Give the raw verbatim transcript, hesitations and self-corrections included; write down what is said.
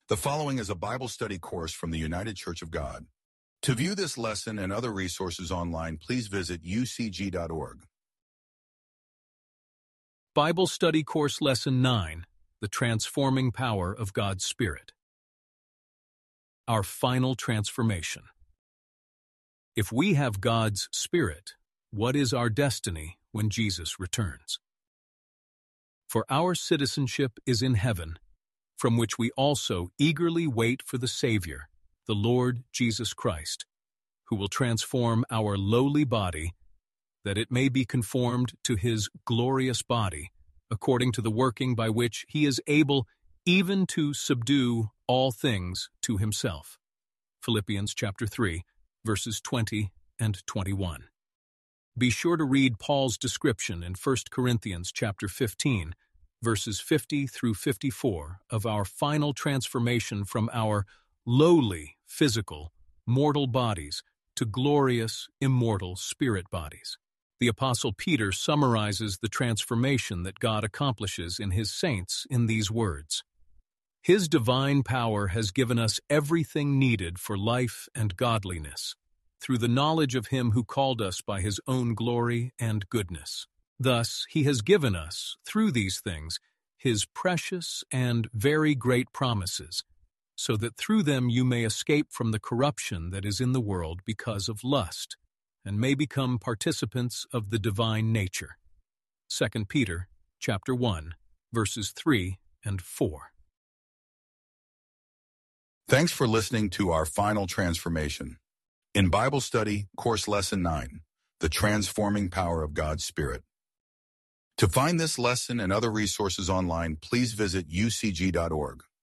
The following is a Bible study course from the United Church of God. To view this lesson and other resources online, please visit u c g dot org. Bible Study Course Lesson nine, The Transforming Power of God's Spirit. Our final transformation. If we have God's Spirit, what is our destiny when Jesus returns? For our citizenship is in heaven, from which we also eagerly wait for the Savior, the Lord Jesus Christ, who will transform our lowly body, that it may be conformed to his glorious body, according to the working by which he is able even to subdue all things to himself. Philippians chapter three, verses twenty and twenty-one. Be sure to read Paul's description in First Corinthians chapter fifteen, verses fifty through fifty-four of our final transformation from our lowly, physical, mortal bodies to glorious, immortal spirit bodies. The Apostle Peter summarizes the transformation that God accomplishes in his saints in these words: His divine power has given us everything needed for life and godliness, through the knowledge of him who called us by his own glory and goodness. Thus, he has given us, through these things, his precious and very great promises, so that through them you may escape from the corruption that is in the world because of lust, and may become participants of the divine nature. Second Peter, chapter one, verses three and four. Thanks for listening to our final transformation. In Bible Study, Course Lesson nine, The Transforming Power of God's Spirit. To find this lesson and other resources online, please visit u c g dot org.